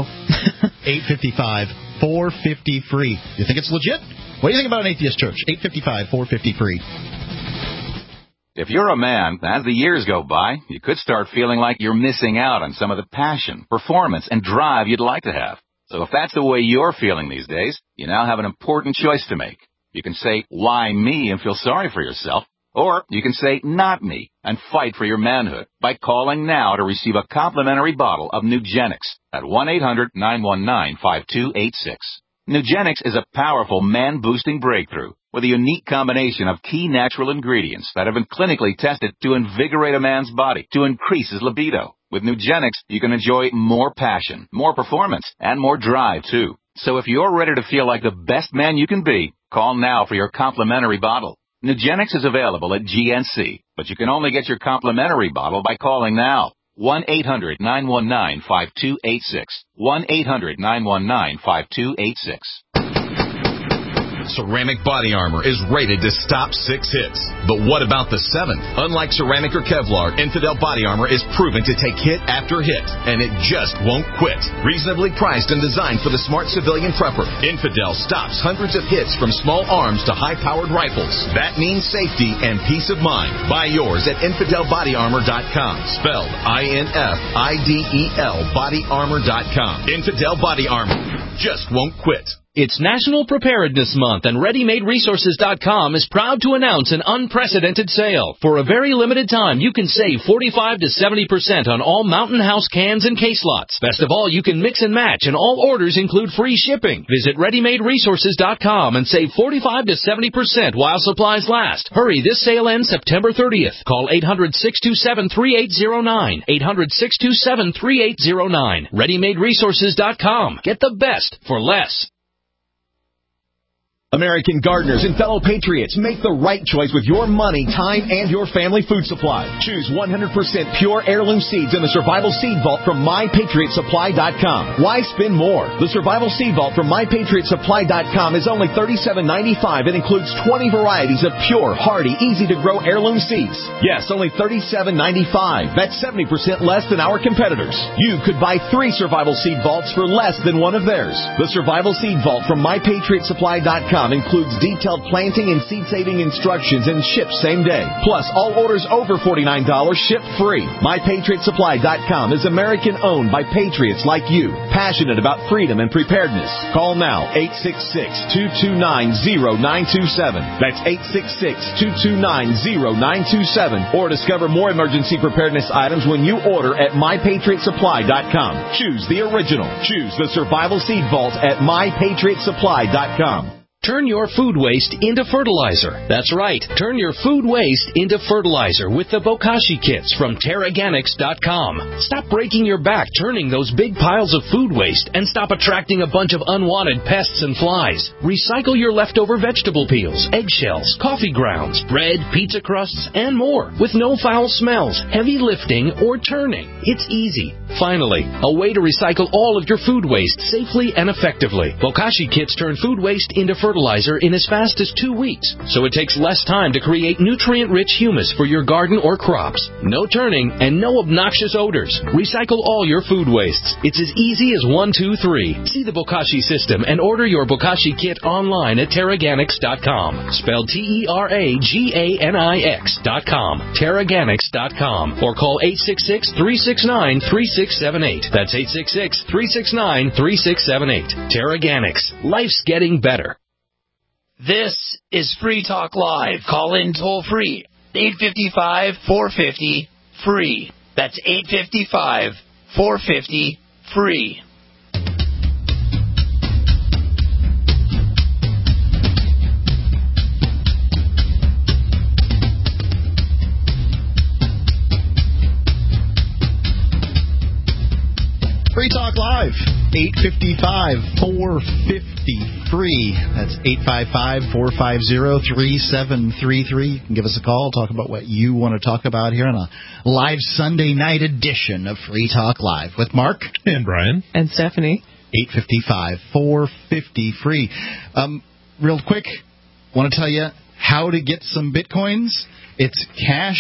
Speaker 1: 855 450 free. You think it's legit? What do you think about an atheist church? 855 450 free.
Speaker 7: If you're a man, as the years go by, you could start feeling like you're missing out on some of the passion, performance, and drive you'd like to have. So if that's the way you're feeling these days, you now have an important choice to make. You can say, why me, and feel sorry for yourself. Or you can say, not me, and fight for your manhood by calling now to receive a complimentary bottle of Nugenix at 1-800-919-5286. Nugenix is a powerful man-boosting breakthrough with a unique combination of key natural ingredients that have been clinically tested to invigorate a man's body, to increase his libido. With Nugenix, you can enjoy more passion, more performance, and more drive, too. So if you're ready to feel like the best man you can be, call now for your complimentary bottle. Nugenix is available at GNC, but you can only get your complimentary bottle by calling now. 1-800-919-5286. 1-800-919-5286.
Speaker 15: Ceramic Body Armor is rated to stop 6 hits. But what about the 7th? Unlike ceramic or Kevlar, Infidel Body Armor is proven to take hit after hit, and it just won't quit. Reasonably priced and designed for the smart civilian prepper, Infidel stops hundreds of hits from small arms to high-powered rifles. That means safety and peace of mind. Buy yours at InfidelBodyArmor.com. Spelled INFIDEL BodyArmor.com. Infidel Body Armor just won't quit.
Speaker 11: It's National Preparedness Month, and ReadyMadeResources.com is proud to announce an unprecedented sale. For a very limited time, you can save 45 to 70% on all Mountain House cans and case lots. Best of all, you can mix and match, and all orders include free shipping. Visit ReadyMadeResources.com and save 45 to 70% while supplies last. Hurry, this sale ends September 30th. Call 800-627-3809. 800-627-3809. ReadyMadeResources.com. Get the best for less.
Speaker 7: American gardeners and fellow patriots, make the right choice with your money, time, and your family food supply. Choose 100% pure heirloom seeds in the Survival Seed Vault from MyPatriotSupply.com. Why spend more? The Survival Seed Vault from MyPatriotSupply.com is only $37.95 and includes 20 varieties of pure, hardy, easy-to-grow heirloom seeds. Yes, only $37.95. That's 70% less than our competitors. You could buy 3 Survival Seed Vaults for less than one of theirs. The Survival Seed Vault from MyPatriotSupply.com includes detailed planting and seed-saving instructions and ships same day. Plus, all orders over $49 ship free. MyPatriotSupply.com is American-owned by patriots like you, passionate about freedom and preparedness. Call now, 866-229-0927. That's 866-229-0927. Or discover more emergency preparedness items when you order at MyPatriotSupply.com. Choose the original. Choose the Survival Seed Vault at MyPatriotSupply.com.
Speaker 11: Turn your food waste into fertilizer. That's right. Turn your food waste into fertilizer with the Bokashi kits from Terraganics.com. Stop breaking your back turning those big piles of food waste and stop attracting a bunch of unwanted pests and flies. Recycle your leftover vegetable peels, eggshells, coffee grounds, bread, pizza crusts, and more with no foul smells, heavy lifting, or turning. It's easy. Finally, a way to recycle all of your food waste safely and effectively. Bokashi kits turn food waste into fertilizer in as fast as 2 weeks, so it takes less time to create nutrient-rich humus for your garden or crops. No turning and no obnoxious odors. Recycle all your food wastes. It's as easy as 1, 2, 3. See the Bokashi system and order your Bokashi kit online at Terraganics.com. Spelled Terraganix.com. Terraganics.com. Or call 866-369-3678. That's 866-369-3678. Terraganics. Life's getting better.
Speaker 5: This is Free Talk Live. Call in toll free. 855-450-FREE. That's 855-450-FREE.
Speaker 1: Free Talk Live, 855-450-FREE. That's 855-450-3733. You can give us a call, talk about what you want to talk about here on a live Sunday night edition of Free Talk Live with Mark.
Speaker 2: And Brian.
Speaker 3: And Stephanie.
Speaker 1: 855-450-FREE. Real quick, want to tell you how to get some Bitcoins. It's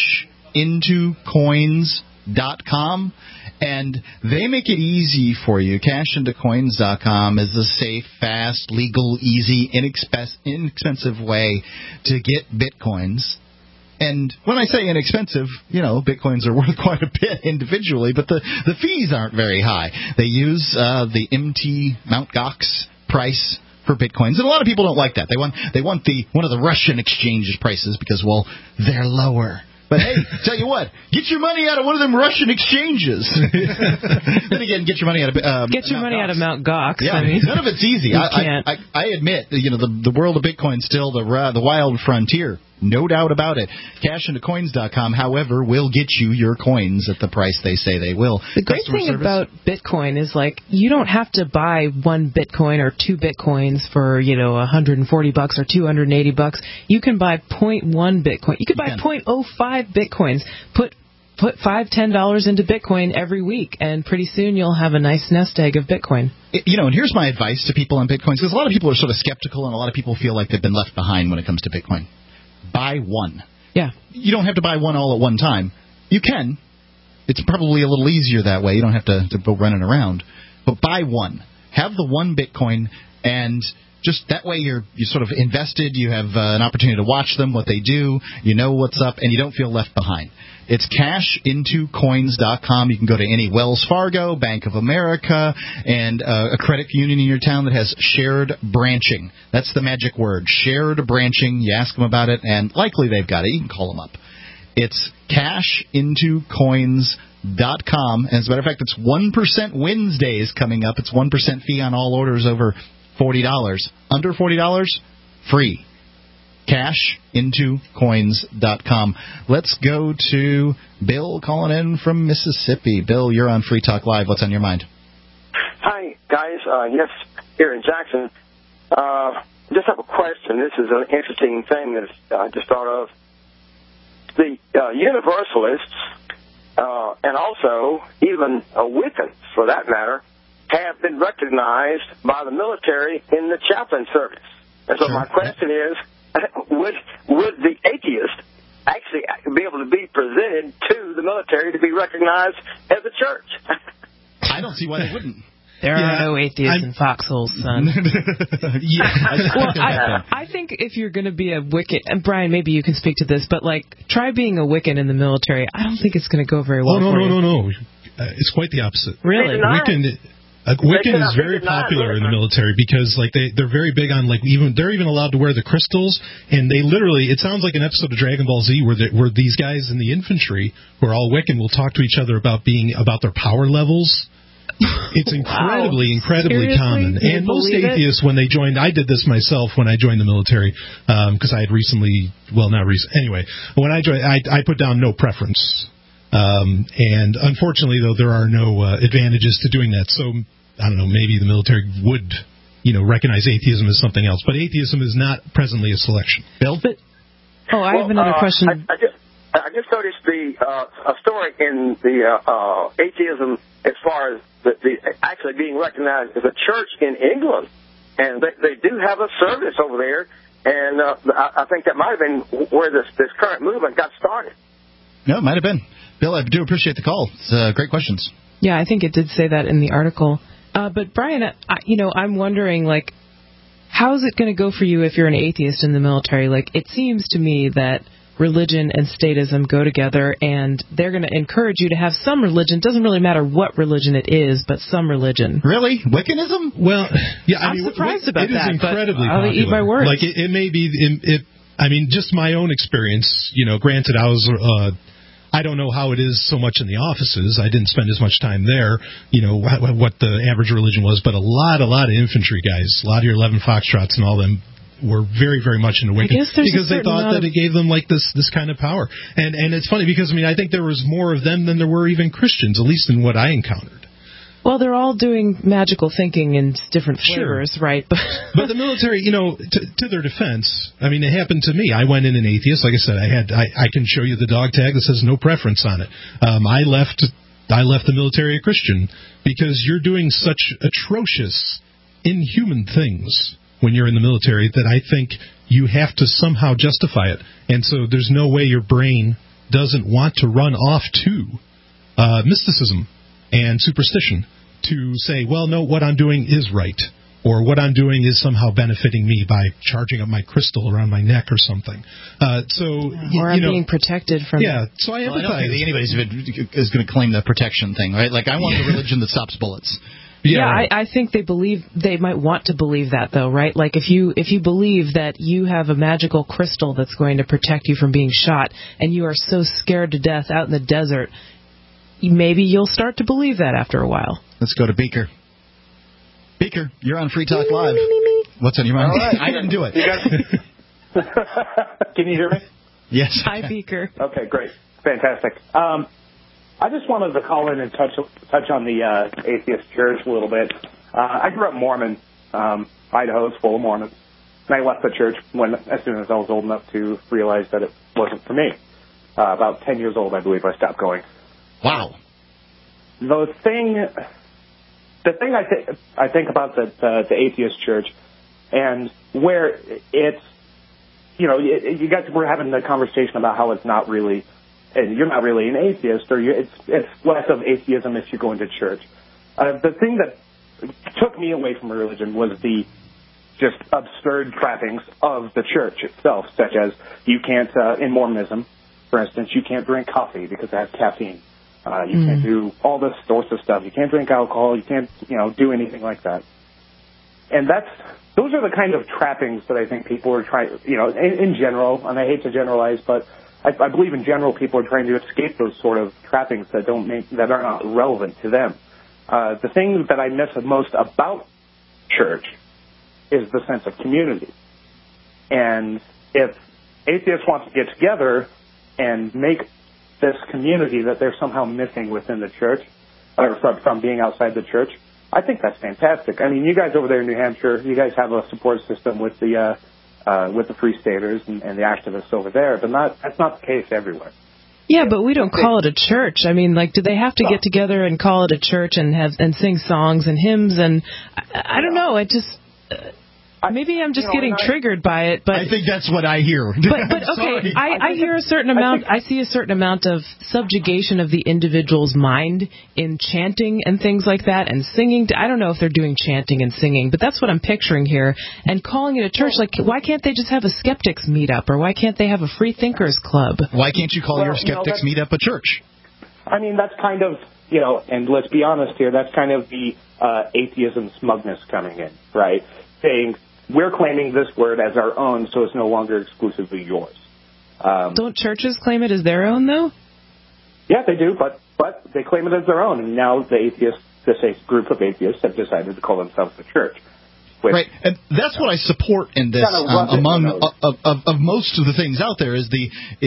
Speaker 1: cashintocoins.com. And they make it easy for you. Cashintocoins.com is a safe, fast, legal, easy, inexpensive way to get Bitcoins. And when I say inexpensive, you know, Bitcoins are worth quite a bit individually, but the fees aren't very high. They use the Mt. Gox price for Bitcoins. And a lot of people don't like that. They want one of the Russian exchanges prices because, well, they're lower. But hey, tell you what, get your money out of one of them Russian exchanges. Then again, get your money out of
Speaker 3: out of Mt. Gox.
Speaker 1: Yeah,
Speaker 3: I mean,
Speaker 1: none of it's easy. I admit, you know, the world of Bitcoin still the wild frontier. No doubt about it. Cashintocoins.com, however, will get you your coins at the price they say they will.
Speaker 3: The great thing about Bitcoin is, like, you don't have to buy 1 Bitcoin or 2 Bitcoins for, you know, $140 or $280. You can buy 0.1 Bitcoin. You could buy 0.05 Bitcoins. Put $5-10 into Bitcoin every week, and pretty soon you'll have a nice nest egg of Bitcoin.
Speaker 1: You know, and here's my advice to people on Bitcoins, because a lot of people are sort of skeptical, and a lot of people feel like they've been left behind when it comes to Bitcoin. Buy one.
Speaker 3: Yeah.
Speaker 1: You don't have to buy one all at one time. You can. It's probably a little easier that way. You don't have to go running around. But buy one. Have the 1 Bitcoin, and just that way you're sort of invested. You have an opportunity to watch them, what they do. You know what's up, and you don't feel left behind. It's cashintocoins.com. You can go to any Wells Fargo, Bank of America, and a credit union in your town that has shared branching. That's the magic word, shared branching. You ask them about it, and likely they've got it. You can call them up. It's cashintocoins.com. And as a matter of fact, it's 1% Wednesdays coming up. It's 1% fee on all orders over $40. Under $40, free. cashintocoins.com. Let's go to Bill calling in from Mississippi. Bill, you're on Free Talk Live. What's on your mind?
Speaker 16: Hi, guys. Yes, here in Jackson. Just have a question. question. This is an interesting thing that I just thought of. The Universalists and also even Wiccans, for that matter, have been recognized by the military in the chaplain service. And so my question is, would the atheist actually be able to be presented to the military to be recognized as a church?
Speaker 1: I don't see why they wouldn't.
Speaker 3: There are no atheists in foxholes, son. Well, I think if you're going to be a Wiccan, and Brian, maybe you can speak to this, but try being a Wiccan in the military. I don't think it's going to go very well.
Speaker 2: No. It's quite the opposite.
Speaker 3: Really?
Speaker 2: Wiccan is very popular in the military because they're very big on they're even allowed to wear the crystals, and they literally, it sounds like an episode of Dragon Ball Z where these guys in the infantry who are all Wiccan will talk to each other about their power levels. It's incredibly
Speaker 3: Seriously?
Speaker 2: common. And most atheists, when they joined, I did this myself when I joined the military, because I had anyway, when I joined, I put down no preference. And unfortunately, though, there are no advantages to doing that. So, I don't know, maybe the military would, recognize atheism as something else. But atheism is not presently a selection. Bill?
Speaker 3: I have another question.
Speaker 16: I just noticed a story in the atheism as far as the actually being recognized as a church in England, and they do have a service over there, and I think that might have been where this current movement got started.
Speaker 1: No, it might have been. Bill, I do appreciate the call. It's great questions.
Speaker 3: Yeah, I think it did say that in the article. But Brian, I'm wondering, how's it going to go for you if you're an atheist in the military? It seems to me that religion and statism go together, and they're going to encourage you to have some religion. Doesn't really matter what religion it is, but some religion.
Speaker 1: Really? Wiccanism?
Speaker 2: Well, yeah,
Speaker 3: I'm surprised about that.
Speaker 2: It is incredibly
Speaker 3: I'll
Speaker 2: popular.
Speaker 3: eat my words.
Speaker 2: It may be. Just my own experience. Granted, I don't know how it is so much in the offices. I didn't spend as much time there. What the average religion was, but a lot of infantry guys, a lot of your 11 Foxtrots and all them, were very, very much into Wiccan because they thought that it gave them this kind of power. And it's funny because I think there was more of them than there were even Christians, at least in what I encountered.
Speaker 3: Well, they're all doing magical thinking in different flavors, right?
Speaker 2: But the military, to their defense, it happened to me. I went in an atheist. Like I said, I can show you the dog tag that says no preference on it. I left the military a Christian because you're doing such atrocious, inhuman things when you're in the military that I think you have to somehow justify it. And so there's no way your brain doesn't want to run off to mysticism and superstition to say, well, no, what I'm doing is right, or what I'm doing is somehow benefiting me by charging up my crystal around my neck or something.
Speaker 3: Or I'm being protected from...
Speaker 2: Yeah, so I empathize.
Speaker 1: I don't think anybody is going to claim the protection thing, right? I want a religion that stops bullets.
Speaker 3: Yeah, I think they might want to believe that, though, right? If you believe that you have a magical crystal that's going to protect you from being shot, and you are so scared to death out in the desert, maybe you'll start to believe that after a while.
Speaker 1: Let's go to Beaker. Beaker, you're on Free Talk Live. What's on your mind?
Speaker 17: All right.
Speaker 1: I didn't do it.
Speaker 17: Can you hear me?
Speaker 1: Yes.
Speaker 3: Hi, Beaker.
Speaker 17: Okay, great. Fantastic. I just wanted to call in and touch on the atheist church a little bit. I grew up Mormon. Idaho is full of Mormons. And I left the church as soon as I was old enough to realize that it wasn't for me. About 10 years old, I believe, I stopped going.
Speaker 1: Wow.
Speaker 17: The thing I think about the atheist church, and where it's, you guys were having the conversation about how it's not really, and you're not really an atheist, or it's less of atheism if you go into church. The thing that took me away from religion was the just absurd trappings of the church itself, such as you can't, in Mormonism, for instance, you can't drink coffee because it has caffeine. You can't do all this sorts of stuff. You can't drink alcohol. You can't, do anything like that. And those are the kind of trappings that I think people are trying, in general, and I hate to generalize, but I believe in general people are trying to escape those sort of trappings that are not relevant to them. The thing that I miss the most about church is the sense of community. And if atheists want to get together and make this community that they're somehow missing within the church, or from being outside the church, I think that's fantastic. I mean, you guys over there in New Hampshire, you guys have a support system with the with the Free Staters and the activists over there, but that's not the case everywhere.
Speaker 3: Yeah, but we don't call it a church. I mean, like, do they have to get together and call it a church and sing songs and hymns? And I don't know. It just maybe I'm just getting triggered by it. But
Speaker 1: I think that's what I hear.
Speaker 3: But okay, I hear a certain amount. I see a certain amount of subjugation of the individual's mind in chanting and things like that, and singing. I don't know if they're doing chanting and singing, but that's what I'm picturing here. And calling it a church, like, why can't they just have a skeptics meetup, or why can't they have a free thinkers club?
Speaker 1: Why can't you call your skeptics meetup a church?
Speaker 17: I mean, that's kind of, and let's be honest here, that's kind of the atheism smugness coming in, right? Saying, we're claiming this word as our own, so it's no longer exclusively yours.
Speaker 3: Don't churches claim it as their own, though?
Speaker 17: Yeah, they do, but they claim it as their own, and now this group of atheists have decided to call themselves the church.
Speaker 1: Right, and that's what I support in this. Among of most of the things out there is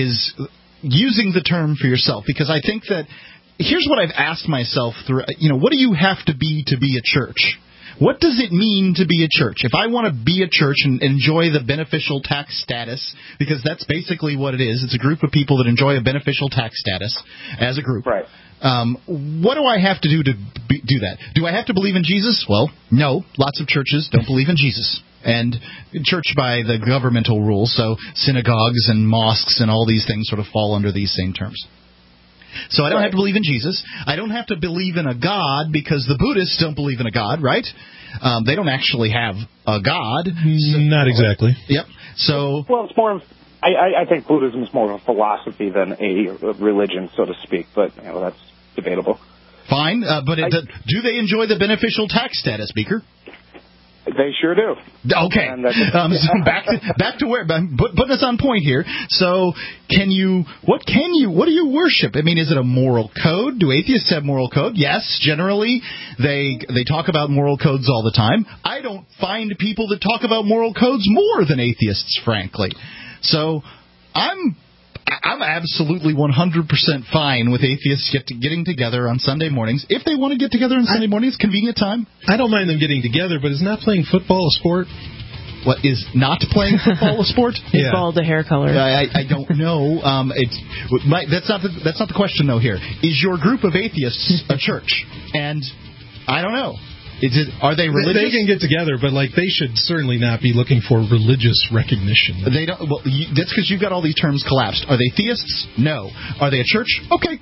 Speaker 1: using the term for yourself, because I think that here's what I've asked myself through. What do you have to be a church? What does it mean to be a church? If I want to be a church and enjoy the beneficial tax status, because that's basically what it is, it's a group of people that enjoy a beneficial tax status as a group.
Speaker 17: Right.
Speaker 1: What do I have to do do that? Do I have to believe in Jesus? Well, no. Lots of churches don't believe in Jesus. And church by the governmental rules, so synagogues and mosques and all these things sort of fall under these same terms. So I don't have to believe in Jesus. I don't have to believe in a God, because the Buddhists don't believe in a God, right? They don't actually have a God.
Speaker 2: Not exactly.
Speaker 1: Yep. So
Speaker 17: it's more of, I think Buddhism is more of a philosophy than a religion, so to speak, but that's debatable.
Speaker 1: Fine, but do they enjoy the beneficial tax status, Beaker?
Speaker 17: They sure do.
Speaker 1: Okay. So back to where, putting us on point here. So, what do you worship? I mean, is it a moral code? Do atheists have moral code? Yes, generally they talk about moral codes all the time. I don't find people that talk about moral codes more than atheists, frankly. So, I'm absolutely 100% fine with atheists getting together on Sunday mornings. If they want to get together on Sunday mornings, convenient time.
Speaker 2: I don't mind them getting together, but is not playing football a sport?
Speaker 1: What is not playing football a sport?
Speaker 3: It's bald the hair color.
Speaker 1: I don't know. That's not the question though. Here is your group of atheists a church, and I don't know. Are they religious?
Speaker 2: They can get together, but they should certainly not be looking for religious recognition.
Speaker 1: They don't. Well, that's because you've got all these terms collapsed. Are they theists? No. Are they a church? Okay.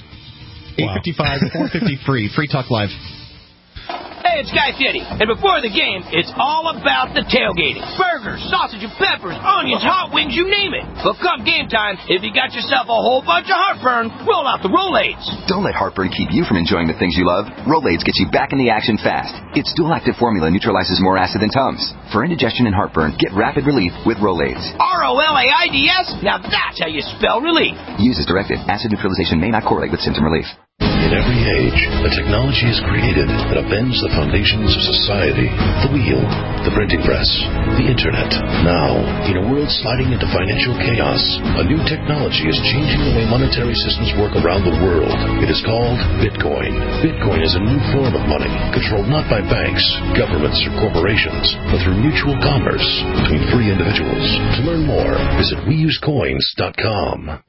Speaker 1: 855, 450 free talk live.
Speaker 5: Hey, it's Guy Fieri, and before the game, it's all about the tailgating. Burgers, sausage and peppers, onions, hot wings, you name it. But come game time, if you got yourself a whole bunch of heartburn, roll out the Rolaids.
Speaker 6: Don't let heartburn keep you from enjoying the things you love. Rolaids gets you back in the action fast. Its dual-active formula neutralizes more acid than Tums. For indigestion and heartburn, get rapid relief with Rolaids.
Speaker 5: Rolaids? Now that's how you spell relief.
Speaker 6: Use as directed. Acid neutralization may not correlate with symptom relief.
Speaker 18: In every age, a technology is created that upends the foundations of society. The wheel, the printing press, the internet. Now, in a world sliding into financial chaos, a new technology is changing the way monetary systems work around the world. It is called Bitcoin. Bitcoin is a new form of money, controlled not by banks, governments, or corporations, but through mutual commerce between free individuals. To learn more, visit WeUseCoins.com.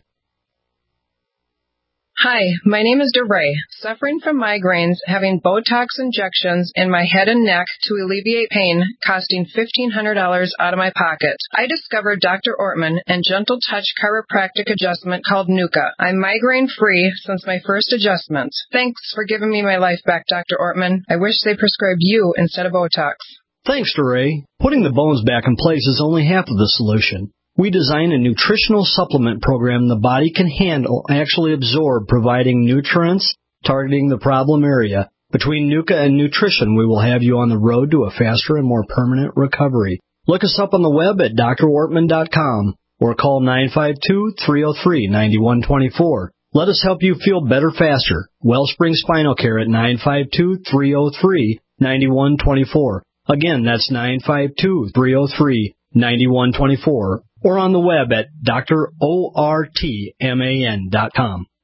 Speaker 19: Hi, my name is DeRay. Suffering from migraines, having Botox injections in my head and neck to alleviate pain, costing $1,500 out of my pocket. I discovered Dr. Ortman and Gentle Touch chiropractic adjustment called Nuka. I'm migraine-free since my first adjustment. Thanks for giving me my life back, Dr. Ortman. I wish they prescribed you instead of Botox.
Speaker 20: Thanks, DeRay. Putting the bones back in place is only half of the solution. We design a nutritional supplement program the body can handle, actually absorb, providing nutrients, targeting the problem area. Between Nuka and nutrition, we will have you on the road to a faster and more permanent recovery. Look us up on the web at drortman.com or call 952-303-9124. Let us help you feel better faster. Wellspring Spinal Care at 952-303-9124. Again, that's 952-303-9124. Or on the web at drortman.com.